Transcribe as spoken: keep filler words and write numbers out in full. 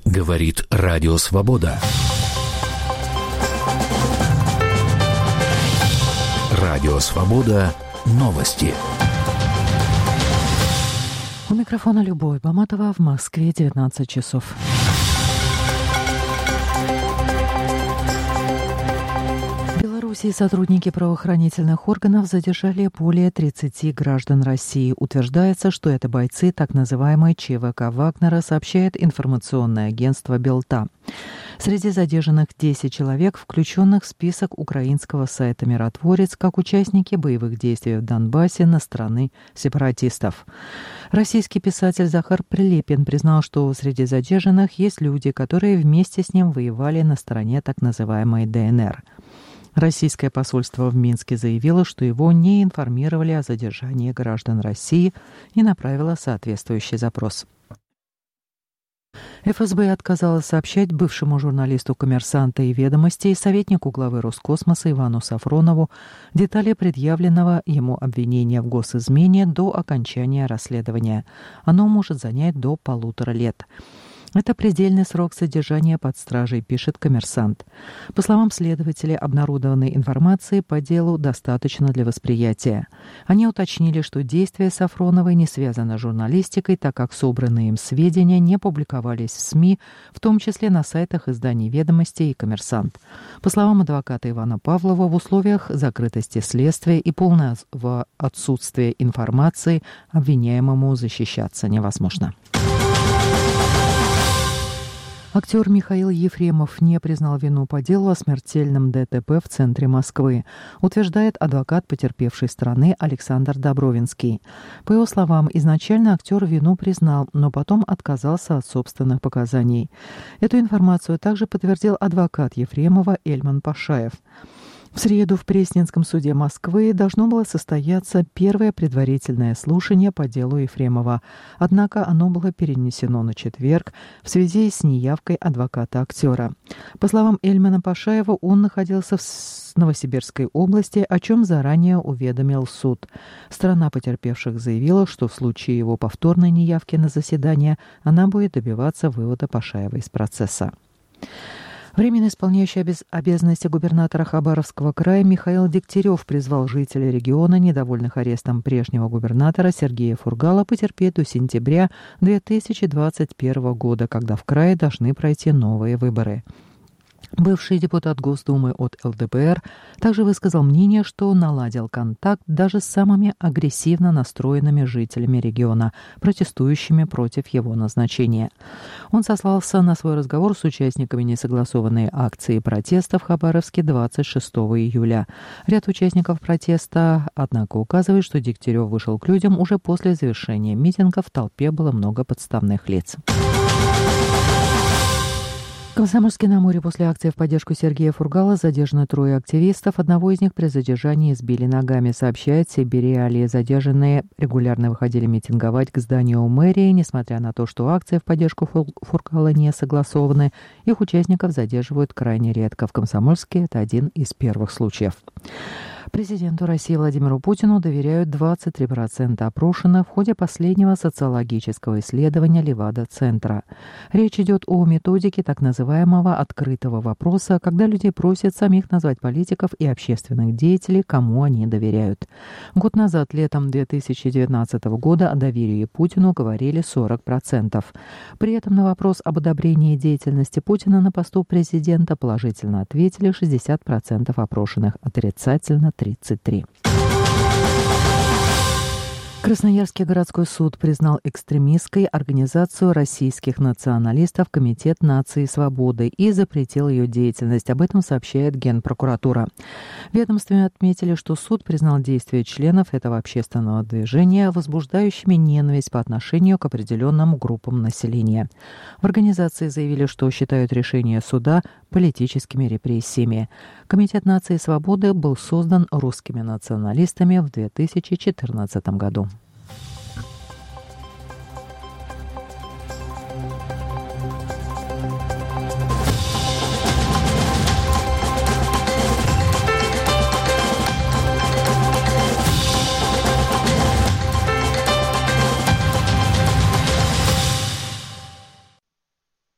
Говорит Радио Свобода. Радио Свобода. Новости. У микрофона Любовь Баматова, в Москве девятнадцать часов. В Беларуси сотрудники правоохранительных органов задержали более тридцати граждан России. Утверждается, что это бойцы так называемой ЧВК Вагнера, сообщает информационное агентство Белта. Среди задержанных десять человек, включенных в список украинского сайта «Миротворец», как участники боевых действий в Донбассе на стороны сепаратистов. Российский писатель Захар Прилепин признал, что среди задержанных есть люди, которые вместе с ним воевали на стороне так называемой ДНР. Российское посольство в Минске заявило, что его не информировали о задержании граждан России и направило соответствующий запрос. эф эс бэ отказалась сообщать бывшему журналисту «Коммерсанта» и «Ведомостей», советнику главы Роскосмоса Ивану Сафронову, детали предъявленного ему обвинения в госизмене до окончания расследования. Оно может занять до полутора лет. Это предельный срок содержания под стражей, пишет «Коммерсант». По словам следователей, обнародованной информации по делу достаточно для восприятия. Они уточнили, что действия Сафроновой не связаны с журналистикой, так как собранные им сведения не публиковались в СМИ, в том числе на сайтах изданий «Ведомостей» и «Коммерсант». По словам адвоката Ивана Павлова, в условиях закрытости следствия и полного отсутствия информации обвиняемому защищаться невозможно. Актер Михаил Ефремов не признал вину по делу о смертельном дэ тэ пэ в центре Москвы, утверждает адвокат потерпевшей стороны Александр Добровинский. По его словам, изначально актер вину признал, но потом отказался от собственных показаний. Эту информацию также подтвердил адвокат Ефремова Эльман Пашаев. В среду в Пресненском суде Москвы должно было состояться первое предварительное слушание по делу Ефремова. Однако оно было перенесено на четверг в связи с неявкой адвоката актера. По словам Эльмана Пашаева, он находился в Новосибирской области, о чем заранее уведомил суд. Сторона потерпевших заявила, что в случае его повторной неявки на заседание она будет добиваться вывода Пашаева из процесса. Временно исполняющий обез... обязанности губернатора Хабаровского края Михаил Дегтярев призвал жителей региона, недовольных арестом прежнего губернатора Сергея Фургала, потерпеть до сентября две тысячи двадцать первого года, когда в крае должны пройти новые выборы. Бывший депутат Госдумы от эл дэ пэ эр также высказал мнение, что наладил контакт даже с самыми агрессивно настроенными жителями региона, протестующими против его назначения. Он сослался на свой разговор с участниками несогласованной акции протеста в Хабаровске двадцать шестого июля. Ряд участников протеста, однако, указывает, что Дегтярев вышел к людям уже после завершения митинга. В толпе было много подставных лиц. В Комсомольске-на-Амуре после акции в поддержку Сергея Фургала задержаны трое активистов. Одного из них при задержании избили ногами, сообщает Сибирь-Реалии. Задержанные регулярно выходили митинговать к зданию мэрии. Несмотря на то, что акции в поддержку Фургала не согласованы, их участников задерживают крайне редко. В Комсомольске это один из первых случаев. Президенту России Владимиру Путину доверяют двадцать три процента опрошенных в ходе последнего социологического исследования Левада-центра. Речь идет о методике так называемого открытого вопроса, когда людей просят самих назвать политиков и общественных деятелей, кому они доверяют. Год назад, летом две тысячи девятнадцатого года, о доверии Путину говорили сорок процентов. При этом на вопрос об одобрении деятельности Путина на посту президента положительно ответили шестьдесят процентов опрошенных, отрицательно тридцать три процента. Красноярский городской суд признал экстремистской организацию российских националистов «Комитет нации свободы» и запретил ее деятельность. Об этом сообщает Генпрокуратура. В ведомстве отметили, что суд признал действия членов этого общественного движения возбуждающими ненависть по отношению к определенным группам населения. В организации заявили, что считают решение суда политическими репрессиями. Комитет нации свободы был создан русскими националистами в две тысячи четырнадцатом году.